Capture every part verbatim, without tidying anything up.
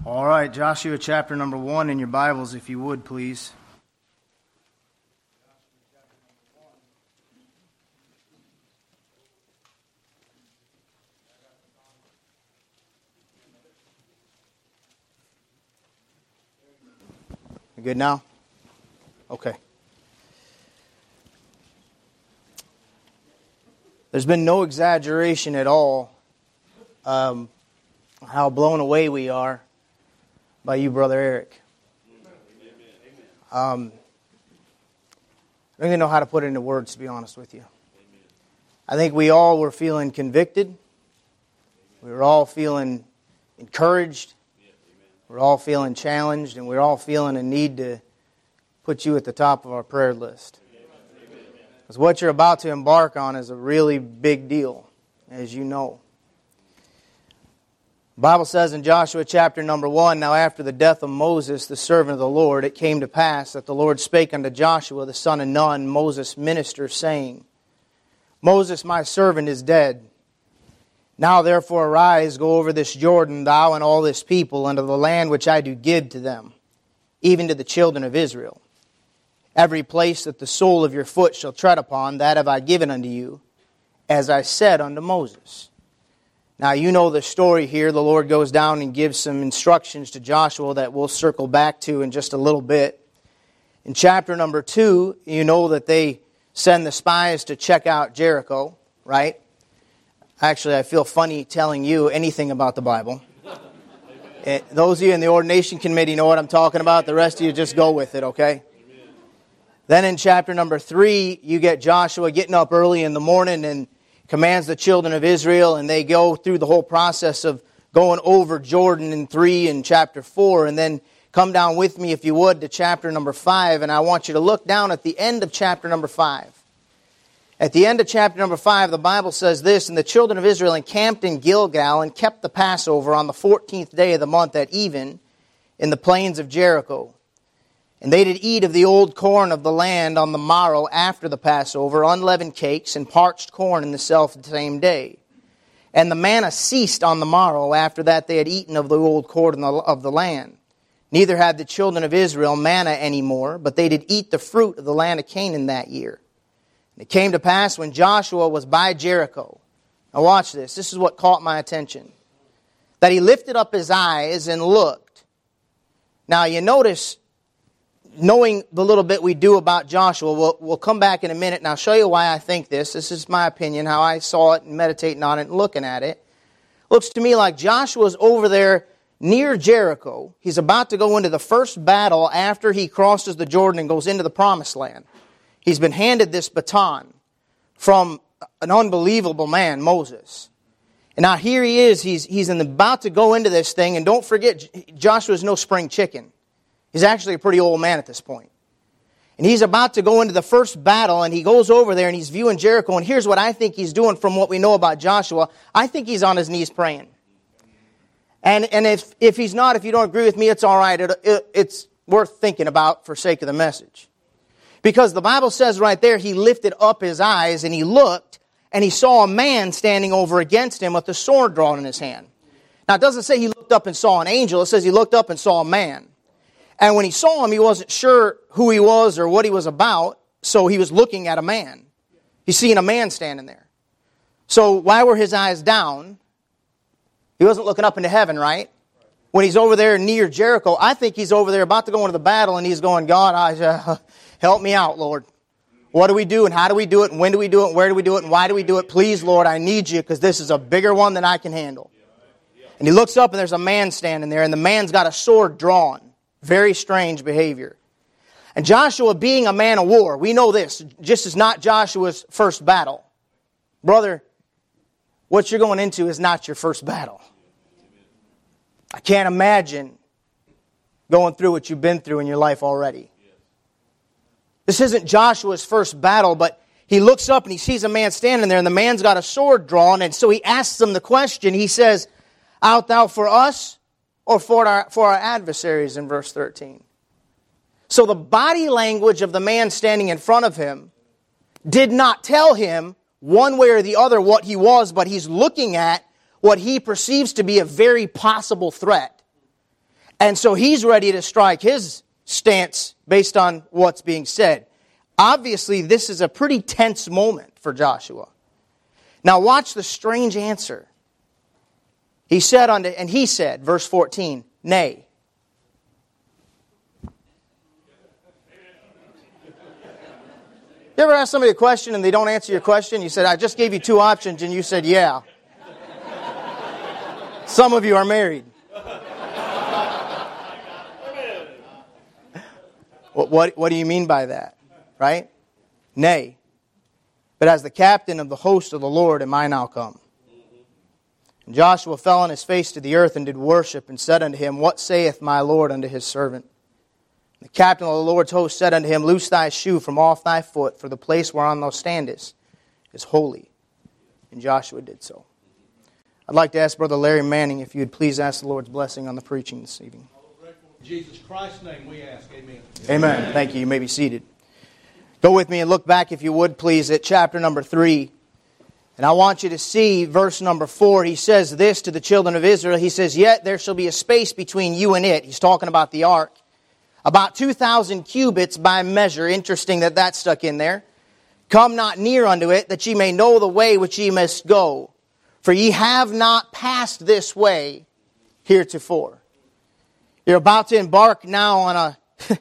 All right, Joshua chapter number one in your Bibles, if you would, please. You good now? Okay. There's been no exaggeration at all um, how blown away we are by you, Brother Eric. Um, I don't even know how to put it into words, to be honest with you. I think we all were feeling convicted. We were all feeling encouraged. We're all feeling challenged, and we're all feeling a need to put you at the top of our prayer list. Because what you're about to embark on is a really big deal, as you know. The Bible says in Joshua chapter number one, Now after the death of Moses, the servant of the Lord, it came to pass that the Lord spake unto Joshua, the son of Nun, Moses' minister, saying, Moses, my servant, is dead. Now therefore arise, go over this Jordan, thou and all this people, unto the land which I do give to them, even to the children of Israel. Every place that the sole of your foot shall tread upon, that have I given unto you, as I said unto Moses. Now you know the story here. The Lord goes down and gives some instructions to Joshua that we'll circle back to in just a little bit. In chapter number two, you know that they send the spies to check out Jericho, right? Actually, I feel funny telling you anything about the Bible. It, those of you in the ordination committee know what I'm talking about. The rest of you just go with it, okay? Then in chapter number three, you get Joshua getting up early in the morning and commands the children of Israel, and they go through the whole process of going over Jordan in three and chapter four, and then come down with me, if you would, to chapter number five, and I want you to look down at the end of chapter number five. At the end of chapter number five, the Bible says this, And the children of Israel encamped in Gilgal and kept the Passover on the fourteenth day of the month at even in the plains of Jericho. And they did eat of the old corn of the land on the morrow after the Passover, unleavened cakes and parched corn in the self same day. And the manna ceased on the morrow after that they had eaten of the old corn of the land. Neither had the children of Israel manna any more, but they did eat the fruit of the land of Canaan that year. And it came to pass when Joshua was by Jericho. Now watch this. This is what caught my attention. That he lifted up his eyes and looked. Now you notice, knowing the little bit we do about Joshua, we'll, we'll come back in a minute and I'll show you why I think this. This is my opinion, how I saw it and meditating on it and looking at it. Looks to me like Joshua's over there near Jericho. He's about to go into the first battle after he crosses the Jordan and goes into the promised land. He's been handed this baton from an unbelievable man, Moses. And now here he is, he's, he's in the, about to go into this thing, and don't forget, Joshua's no spring chicken. He's actually a pretty old man at this point. And he's about to go into the first battle, and he goes over there and he's viewing Jericho, and here's what I think he's doing from what we know about Joshua. I think he's on his knees praying. And and if, if he's not, if you don't agree with me, it's all right. It, it, it's worth thinking about for sake of the message. Because the Bible says right there, he lifted up his eyes and he looked, and he saw a man standing over against him with a sword drawn in his hand. Now it doesn't say he looked up and saw an angel, it says he looked up and saw a man. And when he saw him, he wasn't sure who he was or what he was about, so he was looking at a man. He's seeing a man standing there. So why were his eyes down? He wasn't looking up into heaven, right? When he's over there near Jericho, I think he's over there about to go into the battle, and he's going, God, I, uh, help me out, Lord. What do we do, and how do we do it, and when do we do it, and where do we do it, and why do we do it? Please, Lord, I need you, because this is a bigger one than I can handle. And he looks up, and there's a man standing there, and the man's got a sword drawn. Very strange behavior. And Joshua, being a man of war, we know this. This is not Joshua's first battle. Brother, what you're going into is not your first battle. I can't imagine going through what you've been through in your life already. This isn't Joshua's first battle, but he looks up and he sees a man standing there, and the man's got a sword drawn, and so he asks him the question. He says, Art thou for us, or for our, for our adversaries, in verse thirteen. So the body language of the man standing in front of him did not tell him one way or the other what he was, but he's looking at what he perceives to be a very possible threat. And so he's ready to strike his stance based on what's being said. Obviously, this is a pretty tense moment for Joshua. Now watch the strange answer. He said unto, and he said, verse fourteen, nay. You ever ask somebody a question and they don't answer your question? You said, I just gave you two options, and you said, yeah. Some of you are married. What, what, what do you mean by that? Right? Nay. But as the captain of the host of the Lord am I now come. And Joshua fell on his face to the earth and did worship, and said unto him, What saith my Lord unto his servant? The captain of the Lord's host said unto him, Loose thy shoe from off thy foot, for the place whereon thou standest is holy. And Joshua did so. I'd like to ask Brother Larry Manning if you would please ask the Lord's blessing on the preaching this evening. In Jesus Christ's name we ask, amen. Amen. Thank you. You may be seated. Go with me and look back, if you would, please, at chapter number three. And I want you to see verse number four. He says this to the children of Israel. He says, Yet there shall be a space between you and it. He's talking about the ark. About two thousand cubits by measure. Interesting that that stuck in there. Come not near unto it, that ye may know the way which ye must go. For ye have not passed this way heretofore. You're about to embark now on a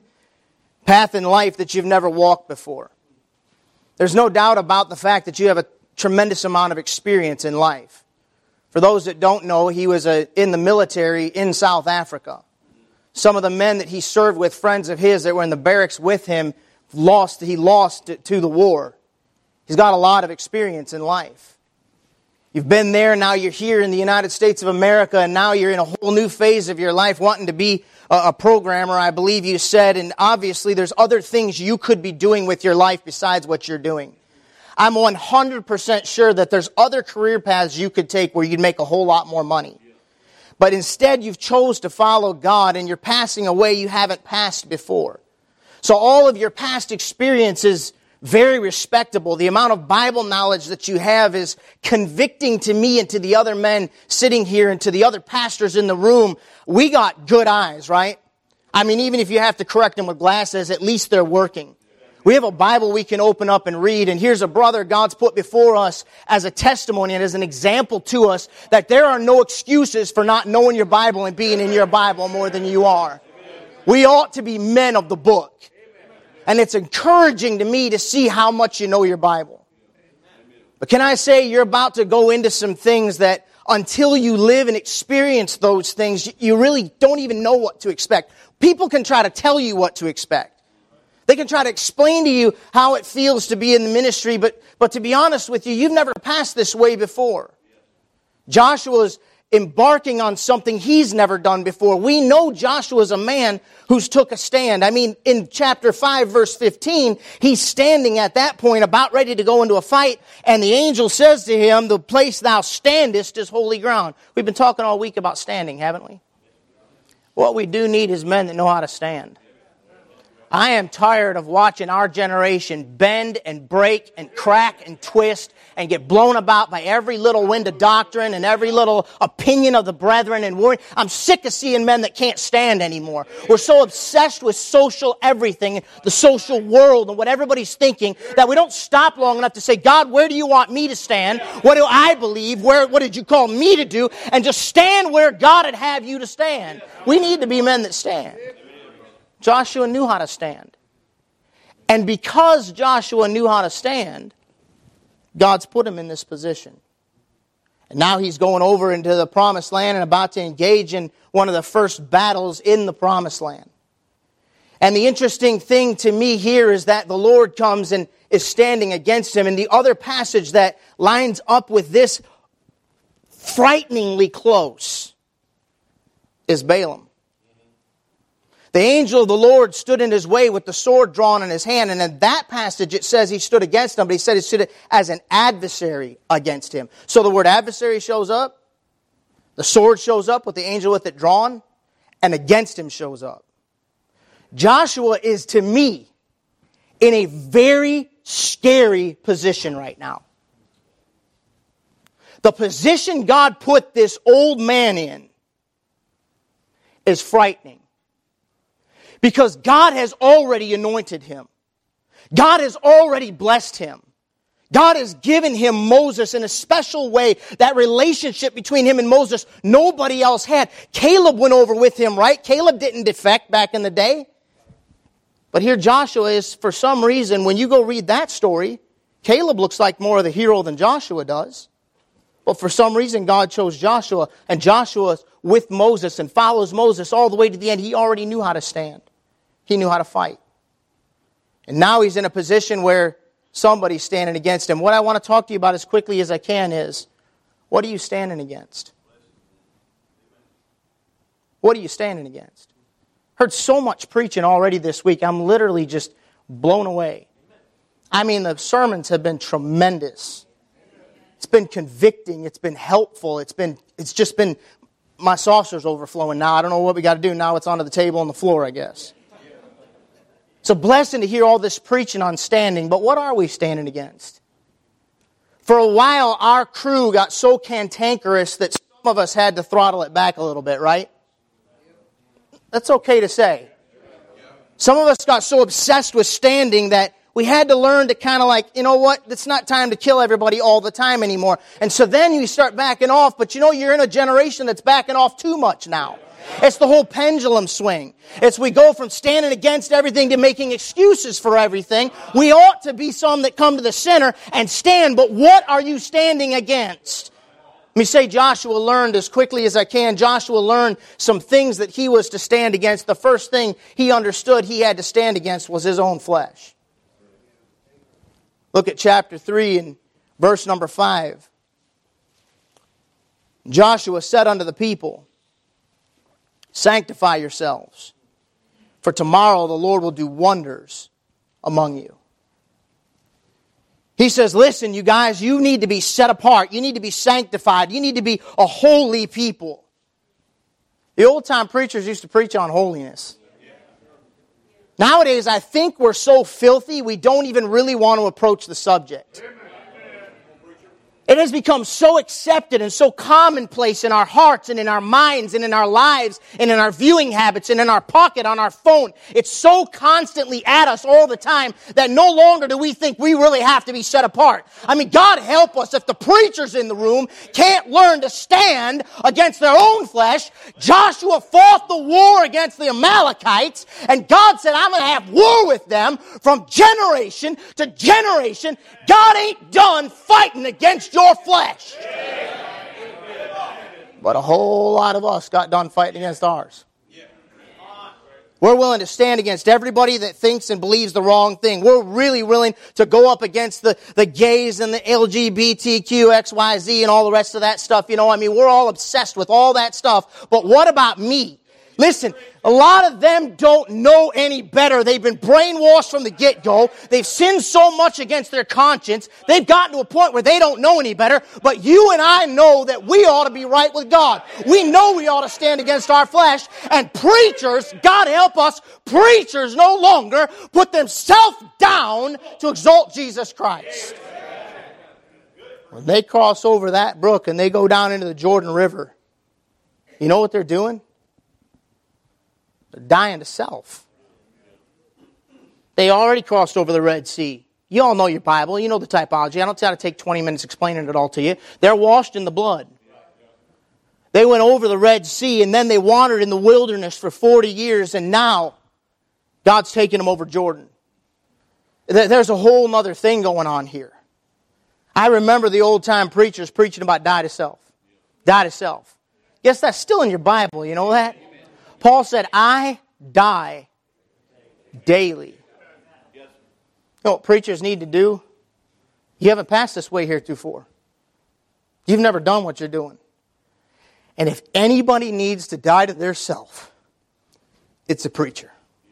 path in life that you've never walked before. There's no doubt about the fact that you have a tremendous amount of experience in life. For those that don't know, he was a, in the military in South Africa. Some of the men that he served with, friends of his that were in the barracks with him, lost. he lost to the war. He's got a lot of experience in life. You've been there, now you're here in the United States of America, and now you're in a whole new phase of your life wanting to be a, a programmer, I believe you said, and obviously there's other things you could be doing with your life besides what you're doing. I'm one hundred percent sure that there's other career paths you could take where you'd make a whole lot more money. But instead you've chose to follow God, and you're passing a way you haven't passed before. So all of your past experience is very respectable. The amount of Bible knowledge that you have is convicting to me and to the other men sitting here and to the other pastors in the room. We got good eyes, right? I mean, even if you have to correct them with glasses, at least they're working. We have a Bible we can open up and read, and here's a brother God's put before us as a testimony and as an example to us that there are no excuses for not knowing your Bible and being in your Bible more than you are. We ought to be men of the book. And it's encouraging to me to see how much you know your Bible. But can I say you're about to go into some things that until you live and experience those things, you really don't even know what to expect. People can try to tell you what to expect. They can try to explain to you how it feels to be in the ministry, but, but to be honest with you, you've never passed this way before. Joshua's embarking on something he's never done before. We know Joshua's a man who's took a stand. I mean, in chapter five, verse fifteen, he's standing at that point about ready to go into a fight, and the angel says to him, the place thou standest is holy ground. We've been talking all week about standing, haven't we? What we do need is men that know how to stand. I am tired of watching our generation bend and break and crack and twist and get blown about by every little wind of doctrine and every little opinion of the brethren and worry. I'm sick of seeing men that can't stand anymore. We're so obsessed with social everything, the social world and what everybody's thinking, that we don't stop long enough to say, God, where do you want me to stand? What do I believe? Where, what did you call me to do? And just stand where God would have you to stand. We need to be men that stand. Joshua knew how to stand. And because Joshua knew how to stand, God's put him in this position. And now he's going over into the promised land and about to engage in one of the first battles in the promised land. And the interesting thing to me here is that the Lord comes and is standing against him. And the other passage that lines up with this frighteningly close is Balaam. The angel of the Lord stood in his way with the sword drawn in his hand. And in that passage it says he stood against him, but he said he stood as an adversary against him. So the word adversary shows up, the sword shows up with the angel with it drawn, and against him shows up. Joshua is, to me, in a very scary position right now. The position God put this old man in is frightening. Because God has already anointed him. God has already blessed him. God has given him Moses in a special way. That relationship between him and Moses, nobody else had. Caleb went over with him, right? Caleb didn't defect back in the day. But here Joshua is, for some reason, when you go read that story, Caleb looks like more of the hero than Joshua does. But for some reason, God chose Joshua, and Joshua's with Moses and follows Moses all the way to the end. He already knew how to stand. He knew how to fight. And now he's in a position where somebody's standing against him. What I want to talk to you about as quickly as I can is, what are you standing against? What are you standing against? Heard so much preaching already this week. I'm literally just blown away. I mean, the sermons have been tremendous. It's been convicting. It's been helpful. It's been, it's just been, my saucer's overflowing now. I don't know what we got to do. Now it's onto the table and the floor, I guess. It's a blessing to hear all this preaching on standing, but what are we standing against? For a while, our crew got so cantankerous that some of us had to throttle it back a little bit, right? That's okay to say. Some of us got so obsessed with standing that we had to learn to kind of like, you know what, it's not time to kill everybody all the time anymore. And so then you start backing off, but you know, you're in a generation that's backing off too much now. It's the whole pendulum swing. It's we go from standing against everything to making excuses for everything. We ought to be some that come to the center and stand, but what are you standing against? Let me say Joshua learned as quickly as I can. Joshua learned some things that he was to stand against. The first thing he understood he had to stand against was his own flesh. Look at chapter three and verse number five. Joshua said unto the people, sanctify yourselves, for tomorrow the Lord will do wonders among you. He says, listen, you guys, you need to be set apart. You need to be sanctified. You need to be a holy people. The old-time preachers used to preach on holiness. Nowadays, I think we're so filthy, we don't even really want to approach the subject. It has become so accepted and so commonplace in our hearts and in our minds and in our lives and in our viewing habits and in our pocket on our phone. It's so constantly at us all the time that no longer do we think we really have to be set apart. I mean, God help us if the preachers in the room can't learn to stand against their own flesh. Joshua fought the war against the Amalekites, and God said, I'm going to have war with them from generation to generation. God ain't done fighting against your flesh. But a whole lot of us got done fighting against ours. We're willing to stand against everybody that thinks and believes the wrong thing. We're really willing to go up against the, the gays and the L G B T Q, X Y Z and all the rest of that stuff. You know, I mean, we're all obsessed with all that stuff. But what about me? Listen, a lot of them don't know any better. They've been brainwashed from the get-go. They've sinned so much against their conscience. They've gotten to a point where they don't know any better. But you and I know that we ought to be right with God. We know we ought to stand against our flesh. And preachers, God help us, preachers no longer put themselves down to exalt Jesus Christ. When they cross over that brook and they go down into the Jordan River, you know what they're doing? They're dying to self. They already crossed over the Red Sea. You all know your Bible. You know the typology. I don't try to take twenty minutes explaining it all to you. They're washed in the blood. They went over the Red Sea and then they wandered in the wilderness for forty years, and now God's taking them over Jordan. There's a whole other thing going on here. I remember the old-time preachers preaching about die to self. Die to self. Yes, that's still in your Bible. You know that? Paul said, I die daily. You know what preachers need to do? You haven't passed this way heretofore. You've never done what you're doing. And if anybody needs to die to their self, it's a preacher.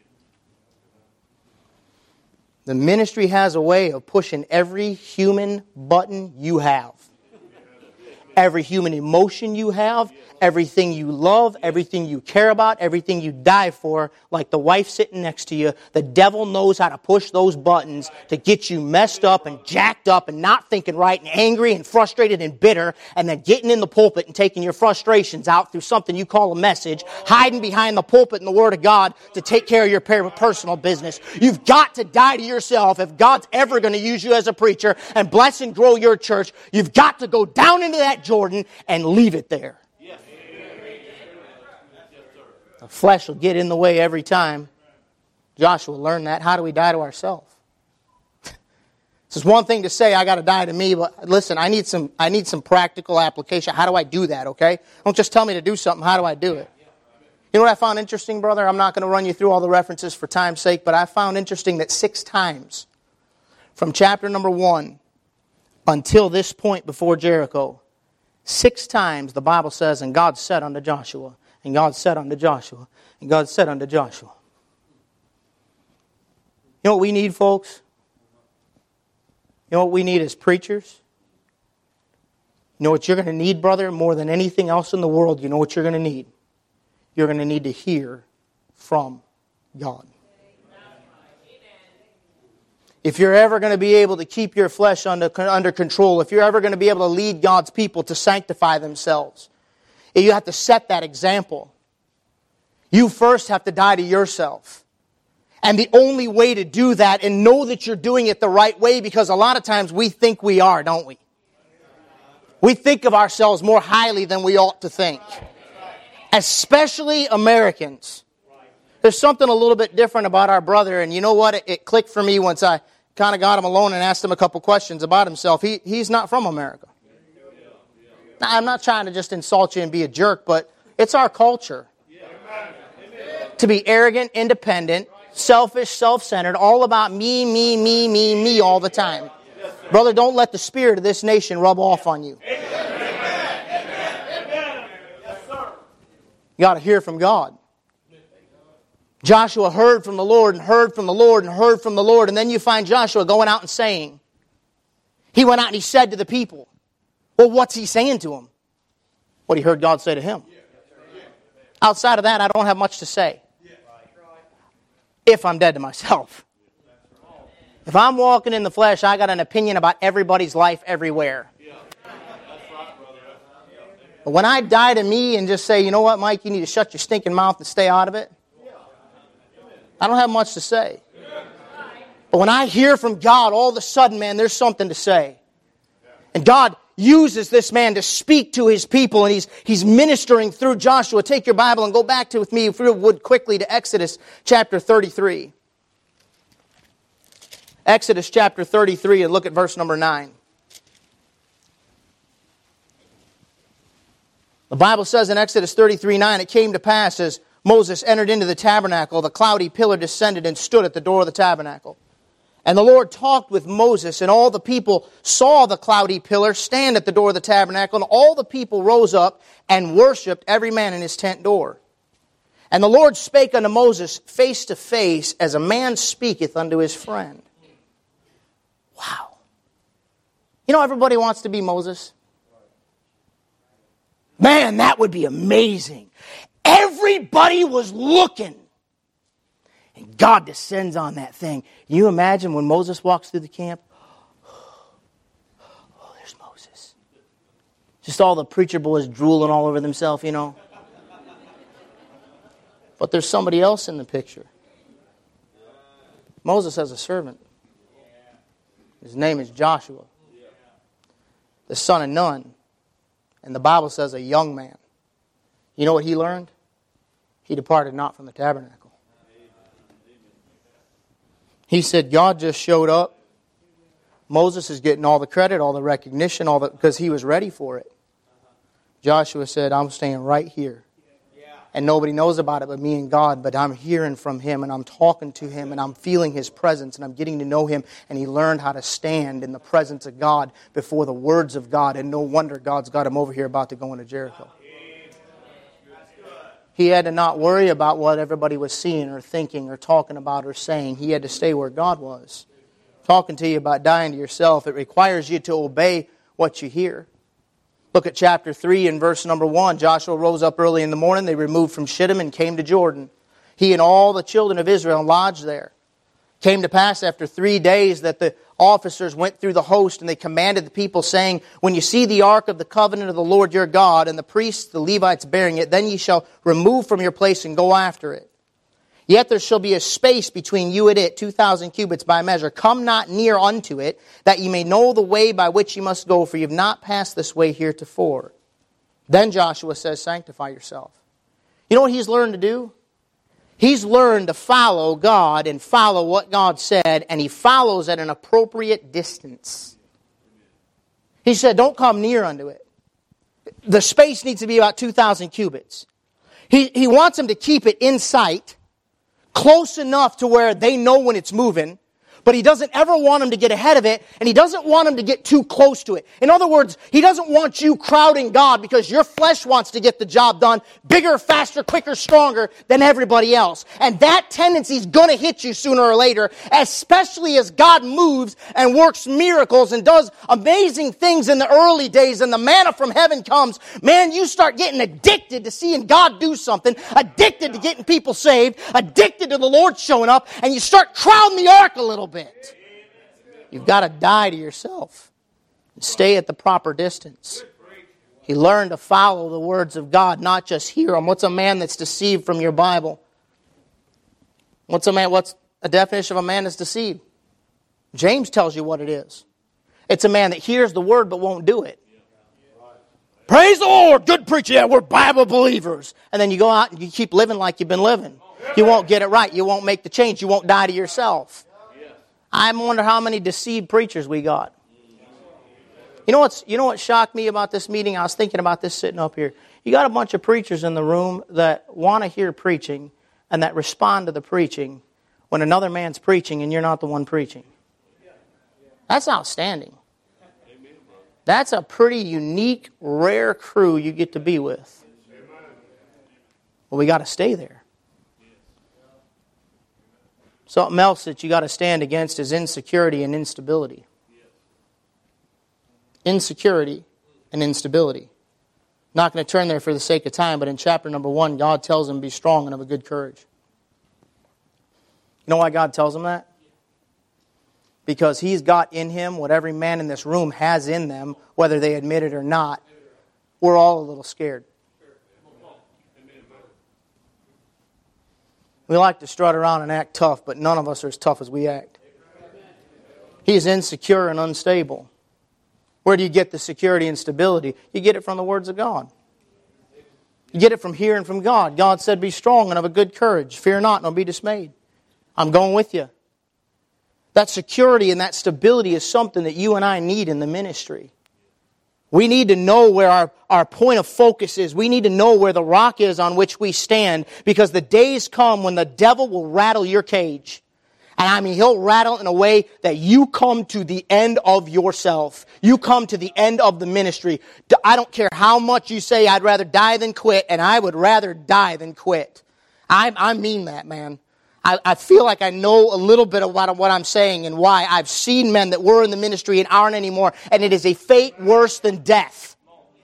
The ministry has a way of pushing every human button you have. Every human emotion you have, everything you love, everything you care about, everything you die for, like the wife sitting next to you, the devil knows how to push those buttons to get you messed up and jacked up and not thinking right and angry and frustrated and bitter, and then getting in the pulpit and taking your frustrations out through something you call a message, hiding behind the pulpit and the Word of God to take care of your personal business. You've got to die to yourself if God's ever going to use you as a preacher and bless and grow your church. You've got to go down into that Jordan and leave it there. The flesh will get in the way every time. Joshua learned that. How do we die to ourselves? This is one thing to say, I got to die to me, but listen, I need some I need some practical application. How do I do that, okay? Don't just tell me to do something. How do I do it? You know what I found interesting, brother? I'm not going to run you through all the references for time's sake, but I found interesting that six times from chapter number one until this point before Jericho, six times the Bible says, and God said unto Joshua, and God said unto Joshua, and God said unto Joshua. You know what we need, folks? You know what we need as preachers? You know what you're going to need, brother, more than anything else in the world? You know what you're going to need? You're going to need to hear from God. If you're ever going to be able to keep your flesh under, under control, if you're ever going to be able to lead God's people to sanctify themselves, you have to set that example. You first have to die to yourself. And the only way to do that, and know that you're doing it the right way, because a lot of times we think we are, don't we? We think of ourselves more highly than we ought to think. Especially Americans. There's something a little bit different about our brother, and you know what? It, it clicked for me once I kind of got him alone and asked him a couple questions about himself. He He's not from America. Now, I'm not trying to just insult you and be a jerk, but it's our culture to be arrogant, independent, selfish, self-centered, all about me, me, me, me, me all the time. Brother, don't let the spirit of this nation rub off on you. You got to hear from God. Joshua heard from the Lord and heard from the Lord and heard from the Lord. And then you find Joshua going out and saying. He went out and he said to the people. Well, what's he saying to them? What he heard God say to him. Outside of that, I don't have much to say. If I'm dead to myself. If I'm walking in the flesh, I got an opinion about everybody's life everywhere. But when I die to me and just say, you know what, Mike, you need to shut your stinking mouth and stay out of it. I don't have much to say. But when I hear from God, all of a sudden, man, there's something to say. And God uses this man to speak to His people, and He's He's ministering through Joshua. Take your Bible and go back to with me, if you would, quickly to Exodus chapter thirty-three. Exodus chapter thirty-three, and look at verse number nine. The Bible says in Exodus thirty-three nine, it came to pass as Moses entered into the tabernacle, the cloudy pillar descended and stood at the door of the tabernacle. And the Lord talked with Moses, and all the people saw the cloudy pillar stand at the door of the tabernacle, and all the people rose up and worshipped, every man in his tent door. And the Lord spake unto Moses face to face, as a man speaketh unto his friend. Wow. You know, everybody wants to be Moses. Man, that would be amazing. Everybody was looking. And God descends on that thing. You imagine when Moses walks through the camp? Oh, there's Moses. Just all the preacher boys drooling all over themselves, you know. But there's somebody else in the picture. Moses has a servant. His name is Joshua, the son of Nun. And the Bible says a young man. You know what he learned? He departed not from the tabernacle. He said, God just showed up. Moses is getting all the credit, all the recognition, all the because he was ready for it. Joshua said, I'm staying right here. And nobody knows about it but me and God, but I'm hearing from Him, and I'm talking to Him, and I'm feeling His presence, and I'm getting to know Him. And he learned how to stand in the presence of God before the words of God. And no wonder God's got him over here about to go into Jericho. He had to not worry about what everybody was seeing or thinking or talking about or saying. He had to stay where God was. Talking to you about dying to yourself, it requires you to obey what you hear. Look at chapter three and verse number one. Joshua rose up early in the morning. They removed from Shittim and came to Jordan. He and all the children of Israel lodged there. Came to pass after three days that the officers went through the host, and they commanded the people, saying, when you see the ark of the covenant of the Lord your God, and the priests, the Levites, bearing it, then ye shall remove from your place and go after it. Yet there shall be a space between you and it, two thousand cubits by measure. Come not near unto it, that ye may know the way by which ye must go, for ye have not passed this way heretofore. Then Joshua says, sanctify yourself. You know what he's learned to do? He's learned to follow God and follow what God said, and he follows at an appropriate distance. He said, don't come near unto it. The space needs to be about two thousand cubits. He, he wants them to keep it in sight, close enough to where they know when it's moving, but he doesn't ever want them to get ahead of it, and he doesn't want them to get too close to it. In other words, he doesn't want you crowding God because your flesh wants to get the job done bigger, faster, quicker, stronger than everybody else. And that tendency is going to hit you sooner or later, especially as God moves and works miracles and does amazing things in the early days and the manna from heaven comes. Man, you start getting addicted to seeing God do something, addicted to getting people saved, addicted to the Lord showing up, and you start crowding the ark a little bit. Bit. You've got to die to yourself and stay at the proper distance. He learned to follow the words of God, not just hear them. What's a man that's deceived from your Bible? What's a man? What's a definition of a man that's deceived? James tells you what it is. It's a man that hears the word but won't do it. Praise the Lord, good preacher. Yeah, we're Bible believers. And then you go out and you keep living like you've been living. You won't get it right. You won't make the change. You won't die to yourself. I wonder how many deceived preachers we got. You know what's, you know what shocked me about this meeting? I was thinking about this sitting up here. You got a bunch of preachers in the room that want to hear preaching and that respond to the preaching when another man's preaching and you're not the one preaching. That's outstanding. That's a pretty unique, rare crew you get to be with. Well, we got to stay there. Something else that you got to stand against is insecurity and instability. Insecurity and instability. Not going to turn there for the sake of time, but in chapter number one, God tells him, be strong and of a good courage. You know why God tells him that? Because he's got in him what every man in this room has in them, whether they admit it or not. We're all a little scared. We like to strut around and act tough, but none of us are as tough as we act. He is insecure and unstable. Where do you get the security and stability? You get it from the words of God. You get it from hearing from God. God said, be strong and of a good courage. Fear not, and don't be dismayed. I'm going with you. That security and that stability is something that you and I need in the ministry. We need to know where our, our point of focus is. We need to know where the rock is on which we stand, because the days come when the devil will rattle your cage. And I mean, he'll rattle in a way that you come to the end of yourself. You come to the end of the ministry. I don't care how much you say, I'd rather die than quit, and I would rather die than quit. I, I mean that, man. I, I feel like I know a little bit about what I'm saying and why. I've seen men that were in the ministry and aren't anymore, and it is a fate worse than death.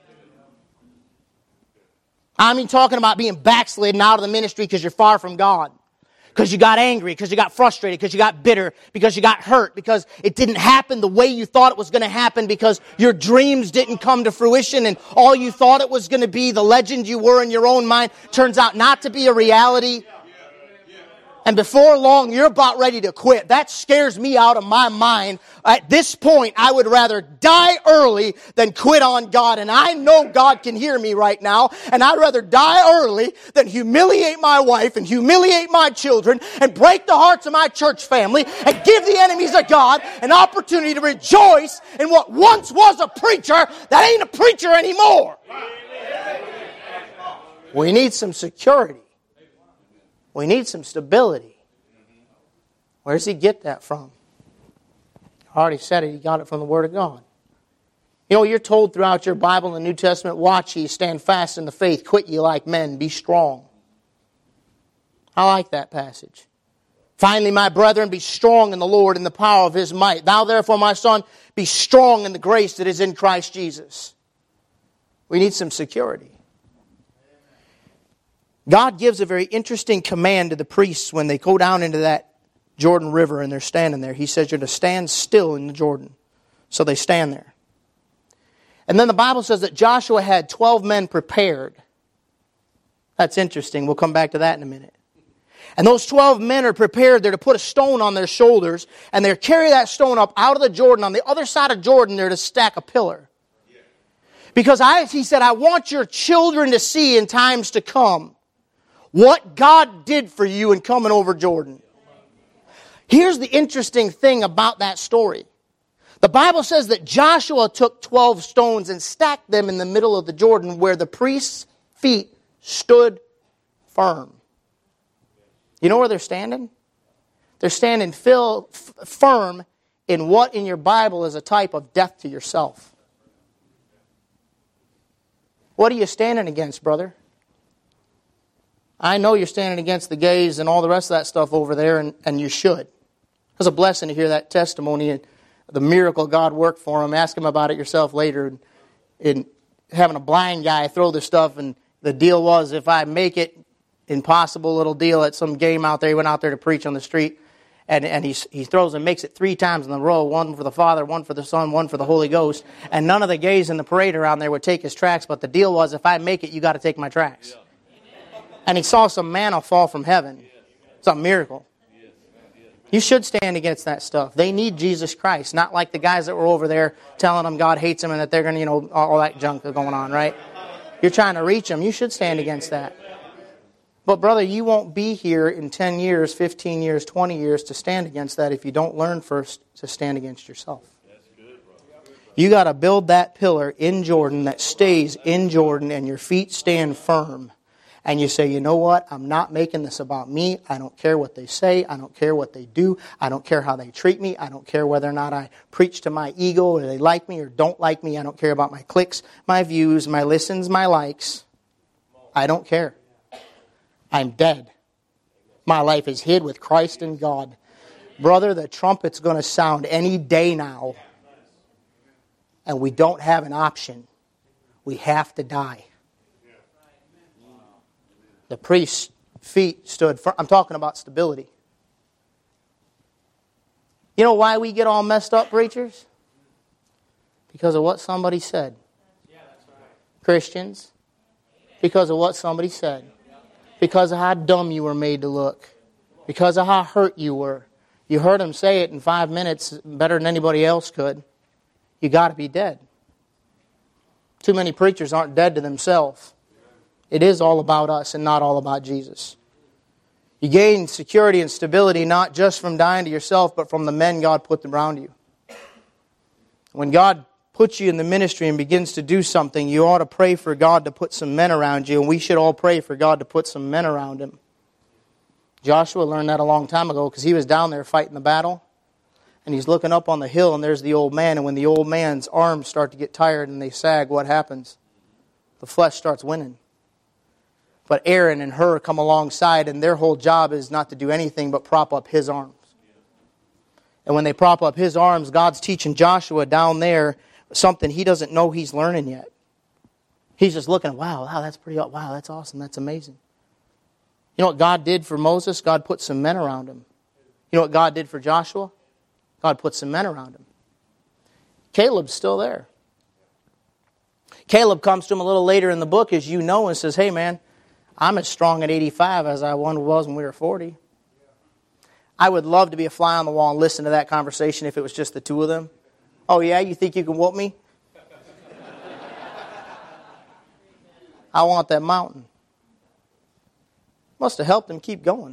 I mean, talking about being backslidden out of the ministry because you're far from God. Because you got angry, because you got frustrated, because you got bitter, because you got hurt, because it didn't happen the way you thought it was going to happen, because your dreams didn't come to fruition, and all you thought it was going to be, the legend you were in your own mind, turns out not to be a reality. And before long, you're about ready to quit. That scares me out of my mind. At this point, I would rather die early than quit on God. And I know God can hear me right now. And I'd rather die early than humiliate my wife and humiliate my children and break the hearts of my church family and give the enemies of God an opportunity to rejoice in what once was a preacher that ain't a preacher anymore. We need some security. We need some stability. Where does he get that from? I already said it. He got it from the Word of God. You know, you're told throughout your Bible in the New Testament, watch ye, stand fast in the faith, quit ye like men, be strong. I like that passage. Finally, my brethren, be strong in the Lord and the power of His might. Thou therefore, my son, be strong in the grace that is in Christ Jesus. We need some security. God gives a very interesting command to the priests when they go down into that Jordan River and they're standing there. He says you're to stand still in the Jordan. So they stand there. And then the Bible says that Joshua had twelve men prepared. That's interesting. We'll come back to that in a minute. And those twelve men are prepared. They're to put a stone on their shoulders. And they're to carry that stone up out of the Jordan. On the other side of Jordan, they're to stack a pillar. Because I, he said, I want your children to see in times to come what God did for you in coming over Jordan. Here's the interesting thing about that story. The Bible says that Joshua took twelve stones and stacked them in the middle of the Jordan where the priest's feet stood firm. You know where they're standing? They're standing fil- f- firm in what in your Bible is a type of death to yourself. What are you standing against, brother? I know you're standing against the gays and all the rest of that stuff over there, and, and you should. It's a blessing to hear that testimony and the miracle God worked for him. Ask him about it yourself later. And, and having a blind guy throw the stuff, and the deal was, if I make it, impossible little deal at some game out there. He went out there to preach on the street, and, and he, he throws and makes it three times in a row, one for the Father, one for the Son, one for the Holy Ghost. And none of the gays in the parade around there would take his tracks, but the deal was, if I make it, you got to take my tracks. And he saw some manna fall from heaven. It's a miracle. You should stand against that stuff. They need Jesus Christ, not like the guys that were over there telling them God hates them and that they're going to, you know, all that junk going on, right? You're trying to reach them. You should stand against that. But brother, you won't be here in ten years, fifteen years, twenty years to stand against that if you don't learn first to stand against yourself. You got to build that pillar in Jordan that stays in Jordan and your feet stand firm. And you say, you know what? I'm not making this about me. I don't care what they say. I don't care what they do. I don't care how they treat me. I don't care whether or not I preach to my ego or they like me or don't like me. I don't care about my clicks, my views, my listens, my likes. I don't care. I'm dead. My life is hid with Christ and God. Brother, the trumpet's going to sound any day now. And we don't have an option. We have to die. The priest's feet stood firm. I'm talking about stability. You know why we get all messed up, preachers? Because of what somebody said. Christians, because of what somebody said. Because of how dumb you were made to look. Because of how hurt you were. You heard him say it in five minutes better than anybody else could. You got to be dead. Too many preachers aren't dead to themselves. It is all about us and not all about Jesus. You gain security and stability not just from dying to yourself, but from the men God put around you. When God puts you in the ministry and begins to do something, you ought to pray for God to put some men around you, and we should all pray for God to put some men around him. Joshua learned that a long time ago because he was down there fighting the battle, and he's looking up on the hill, and there's the old man, and when the old man's arms start to get tired and they sag, what happens? The flesh starts winning. But Aaron and Hur come alongside, and their whole job is not to do anything but prop up his arms. And when they prop up his arms, God's teaching Joshua down there something he doesn't know he's learning yet. He's just looking, wow, wow, that's pretty, wow, that's awesome, that's amazing. You know what God did for Moses? God put some men around him. You know what God did for Joshua? God put some men around him. Caleb's still there. Caleb comes to him a little later in the book, as you know, and says, hey man, I'm as strong at eighty-five as I was when we were forty. I would love to be a fly on the wall and listen to that conversation if it was just the two of them. Oh yeah, you think you can whoop me? I want that mountain. Must have helped him keep going.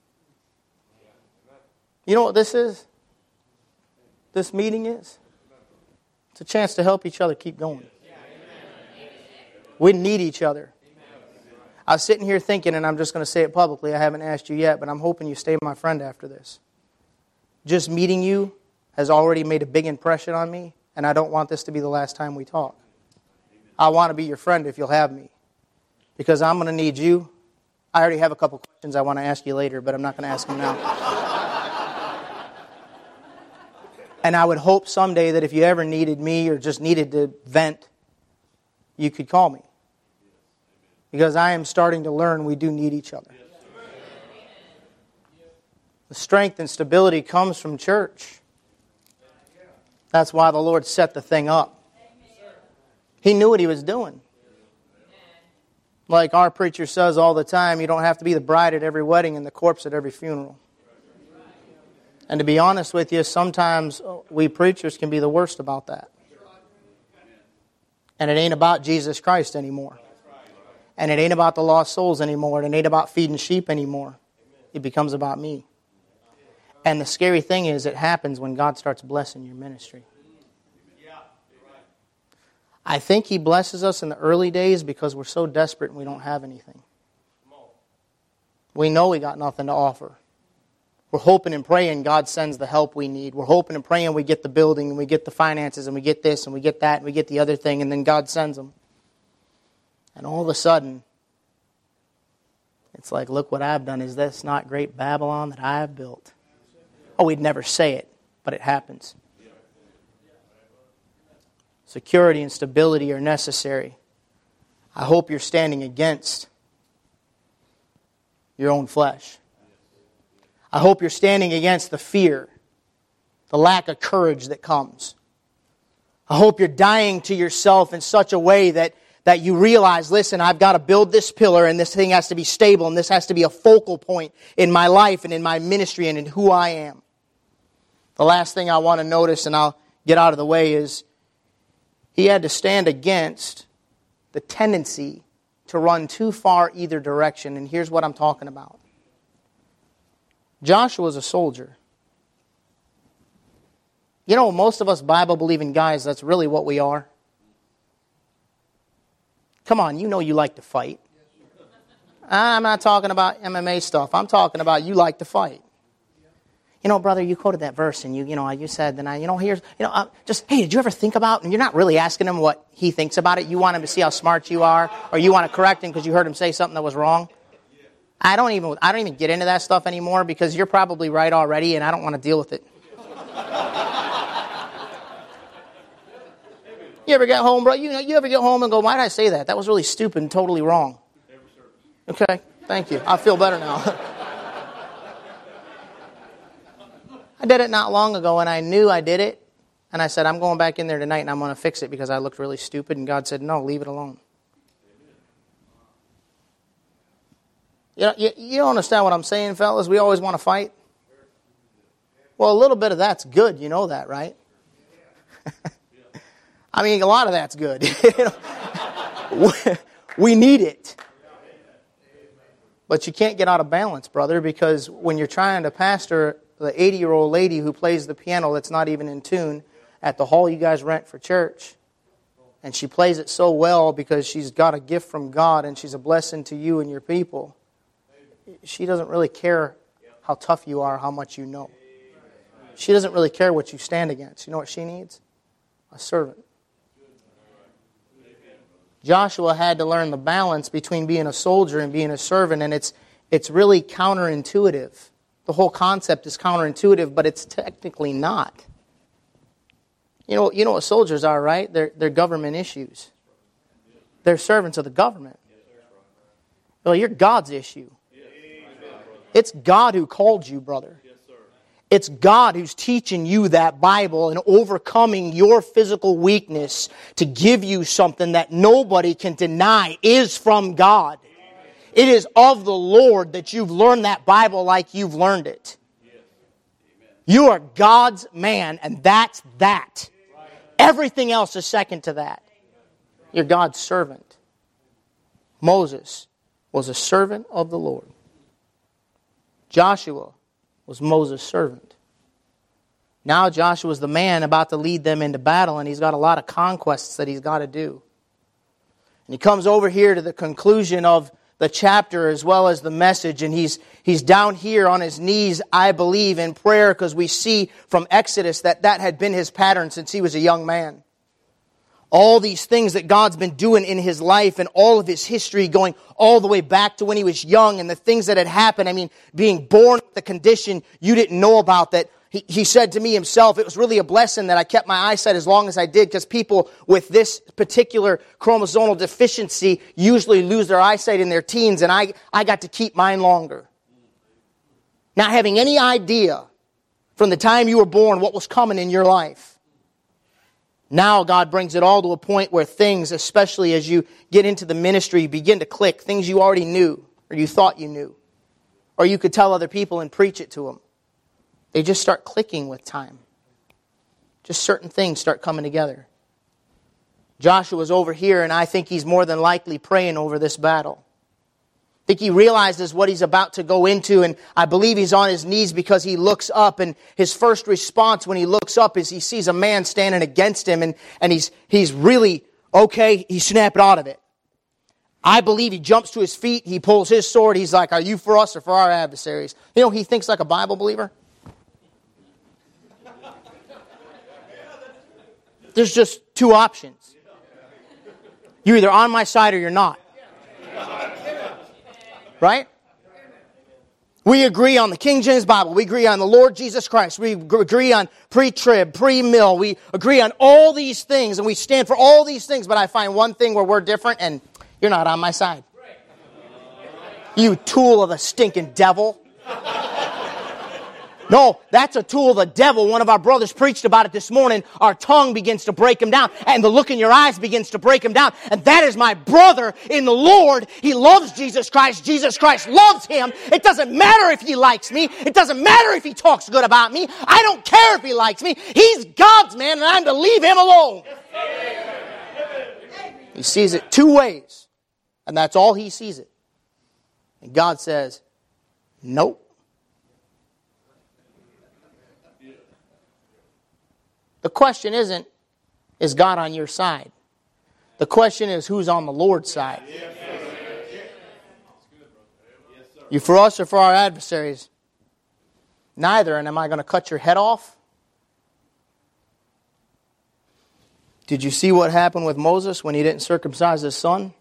You know what this is? This meeting is? It's a chance to help each other keep going. We need each other. I was sitting here thinking, and I'm just going to say it publicly, I haven't asked you yet, but I'm hoping you stay my friend after this. Just meeting you has already made a big impression on me, and I don't want this to be the last time we talk. I want to be your friend if you'll have me, because I'm going to need you. I already have a couple questions I want to ask you later, but I'm not going to ask them now. And I would hope someday that if you ever needed me or just needed to vent, you could call me. Because I am starting to learn we do need each other. The strength and stability comes from church. That's why the Lord set the thing up. He knew what He was doing. Like our preacher says all the time, you don't have to be the bride at every wedding and the corpse at every funeral. And to be honest with you, sometimes we preachers can be the worst about that. And it ain't about Jesus Christ anymore. And it ain't about the lost souls anymore. And it ain't about feeding sheep anymore. It becomes about me. And the scary thing is, it happens when God starts blessing your ministry. I think He blesses us in the early days because we're so desperate and we don't have anything. We know we got nothing to offer. We're hoping and praying God sends the help we need. We're hoping and praying we get the building and we get the finances and we get this and we get that and we get the other thing, and then God sends them. And all of a sudden, it's like, look what I've done. Is this not great Babylon that I have built? Oh, we'd never say it, but it happens. Security and stability are necessary. I hope you're standing against your own flesh. I hope you're standing against the fear, the lack of courage that comes. I hope you're dying to yourself in such a way that, that you realize, listen, I've got to build this pillar and this thing has to be stable and this has to be a focal point in my life and in my ministry and in who I am. The last thing I want to notice, and I'll get out of the way, is he had to stand against the tendency to run too far either direction. And here's what I'm talking about. Joshua was a soldier. You know, most of us Bible-believing guys, that's really what we are. Come on, you know you like to fight. I'm not talking about M M A stuff. I'm talking about you like to fight. You know, brother, you quoted that verse, and you, you know, you said, then I, you know, here's, you know, uh, just, hey, did you ever think about? And you're not really asking him what he thinks about it. You want him to see how smart you are, or you want to correct him because you heard him say something that was wrong. I don't even, I don't even get into that stuff anymore because you're probably right already, and I don't want to deal with it. You ever get home, bro? You know, you ever get home and go, why did I say that? That was really stupid and totally wrong. Okay, thank you. I feel better now. I did it not long ago, and I knew I did it. And I said, I'm going back in there tonight, and I'm going to fix it because I looked really stupid. And God said, no, leave it alone. You know, you, you don't understand what I'm saying, fellas? We always want to fight. Well, a little bit of that's good. You know that, right? I mean, a lot of that's good. You know, we need it. But you can't get out of balance, brother, because when you're trying to pastor the eighty-year-old lady who plays the piano that's not even in tune at the hall you guys rent for church, and she plays it so well because she's got a gift from God and she's a blessing to you and your people, she doesn't really care how tough you are, how much you know. She doesn't really care what you stand against. You know what she needs? A servant. Joshua had to learn the balance between being a soldier and being a servant, and it's it's really counterintuitive. The whole concept is counterintuitive, but it's technically not. You know, you know what soldiers are, right? They're, they're government issues. They're servants of the government. Well, you're God's issue. It's God who called you, brother. It's God who's teaching you that Bible and overcoming your physical weakness to give you something that nobody can deny is from God. It is of the Lord that you've learned that Bible like you've learned it. You are God's man, and that's that. Everything else is second to that. You're God's servant. Moses was a servant of the Lord. Joshua was Moses' servant. Now Joshua's the man about to lead them into battle, and he's got a lot of conquests that he's got to do. And he comes over here to the conclusion of the chapter as well as the message, and he's he's down here on his knees, I believe, in prayer, because we see from Exodus that that had been his pattern since he was a young man. All these things that God's been doing in his life and all of his history going all the way back to when he was young and the things that had happened. I mean, being born with the condition you didn't know about, that He, he said to me himself, it was really a blessing that I kept my eyesight as long as I did, because people with this particular chromosomal deficiency usually lose their eyesight in their teens, and I, I got to keep mine longer. Not having any idea from the time you were born what was coming in your life. Now God brings it all to a point where things, especially as you get into the ministry, begin to click. Things you already knew, or you thought you knew. Or you could tell other people and preach it to them. They just start clicking with time. Just certain things start coming together. Joshua's over here, and I think he's more than likely praying over this battle. I think he realizes what he's about to go into, and I believe he's on his knees because he looks up, and his first response when he looks up is he sees a man standing against him, and, and he's, he's really, okay, he snapped out of it. I believe he jumps to his feet, he pulls his sword, he's like, are you for us or for our adversaries? You know, he thinks like a Bible believer. There's just two options. You're either on my side or you're not. Right? We agree on the King James Bible. We agree on the Lord Jesus Christ. We agree on pre-trib, pre-mill. We agree on all these things, and we stand for all these things. But I find one thing where we're different, and you're not on my side. You tool of the stinking devil. No, that's a tool of the devil. One of our brothers preached about it this morning. Our tongue begins to break him down, and the look in your eyes begins to break him down. And that is my brother in the Lord. He loves Jesus Christ. Jesus Christ loves him. It doesn't matter if he likes me. It doesn't matter if he talks good about me. I don't care if he likes me. He's God's man, and I'm to leave him alone. He sees it two ways, and that's all he sees it. And God says, nope. The question isn't, is God on your side? The question is, who's on the Lord's side? You for us or for our adversaries? Neither, and am I going to cut your head off? Did you see what happened with Moses when he didn't circumcise his son?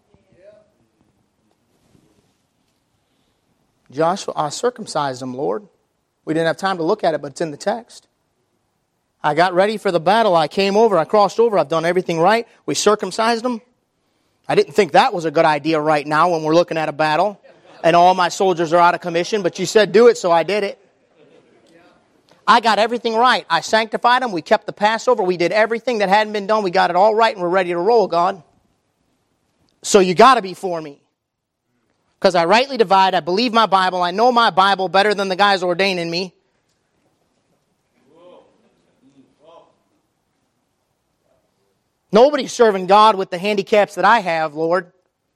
Joshua, I circumcised him, Lord. We didn't have time to look at it, but it's in the text. I got ready for the battle. I came over. I crossed over. I've done everything right. We circumcised them. I didn't think that was a good idea right now when we're looking at a battle and all my soldiers are out of commission, but you said do it, so I did it. I got everything right. I sanctified them. We kept the Passover. We did everything that hadn't been done. We got it all right, and we're ready to roll, God. So you got to be for me. Because I rightly divide. I believe my Bible. I know my Bible better than the guys ordaining me. Nobody's serving God with the handicaps that I have, Lord.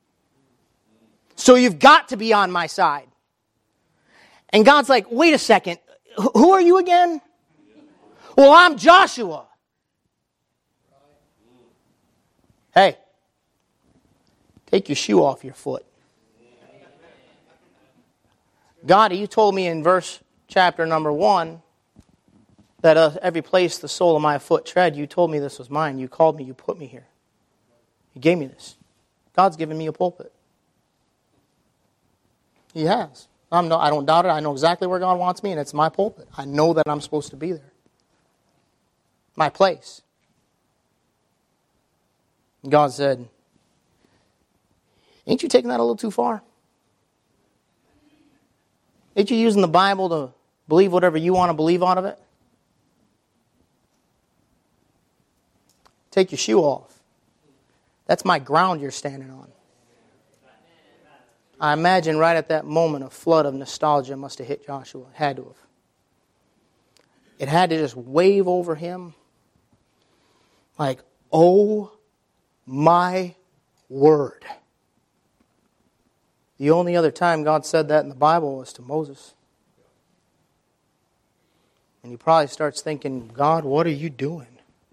So you've got to be on my side. And God's like, wait a second. Who are you again? Well, I'm Joshua. Hey, take your shoe off your foot. God, you told me in verse chapter number one, that uh, every place the sole of my foot tread, you told me this was mine. You called me. You put me here. You gave me this. God's given me a pulpit. He has. I'm no, I don't doubt it. I know exactly where God wants me, and it's my pulpit. I know that I'm supposed to be there. My place. And God said, ain't you taking that a little too far? Ain't you using the Bible to believe whatever you want to believe out of it? Take your shoe off. That's my ground you're standing on. I imagine right at that moment a flood of nostalgia must have hit Joshua. It had to have. It had to just wave over him like, oh my word. The only other time God said that in the Bible was to Moses. And he probably starts thinking, God, what are you doing?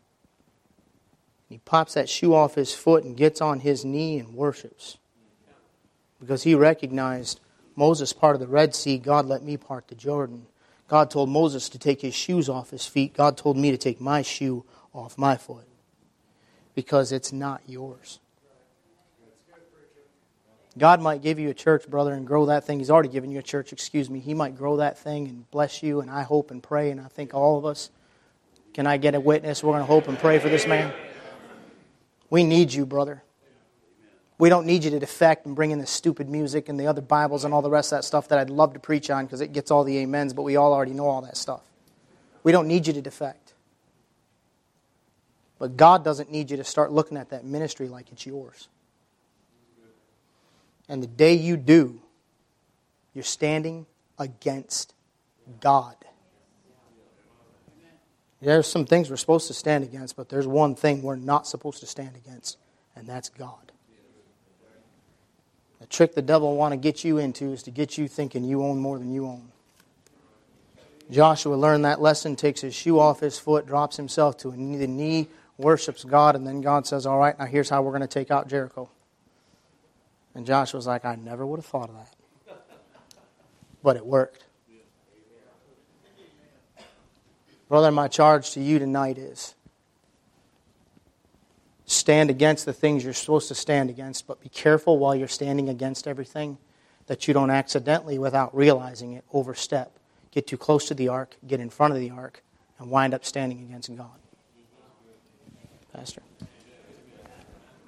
He pops that shoe off his foot and gets on his knee and worships. Because he recognized Moses parted the Red Sea, God let me part the Jordan. God told Moses to take his shoes off his feet. God told me to take my shoe off my foot. Because it's not yours. God might give you a church, brother, and grow that thing. He's already given you a church, excuse me. He might grow that thing and bless you, and I hope and pray, and I think all of us, can I get a witness? We're going to hope and pray for this man. We need you, brother. We don't need you to defect and bring in the stupid music and the other Bibles and all the rest of that stuff that I'd love to preach on because it gets all the amens, but we all already know all that stuff. We don't need you to defect. But God doesn't need you to start looking at that ministry like it's yours. And the day you do, you're standing against God. There's some things we're supposed to stand against, but there's one thing we're not supposed to stand against, and that's God. The trick the devil will want to get you into is to get you thinking you own more than you own. Joshua learned that lesson, takes his shoe off his foot, drops himself to a knee, the knee, worships God, and then God says, all right, now here's how we're going to take out Jericho. And Joshua's like, I never would have thought of that. But it worked. Brother, my charge to you tonight is stand against the things you're supposed to stand against, but be careful while you're standing against everything that you don't accidentally, without realizing it, overstep. Get too close to the ark, get in front of the ark, and wind up standing against God. Pastor.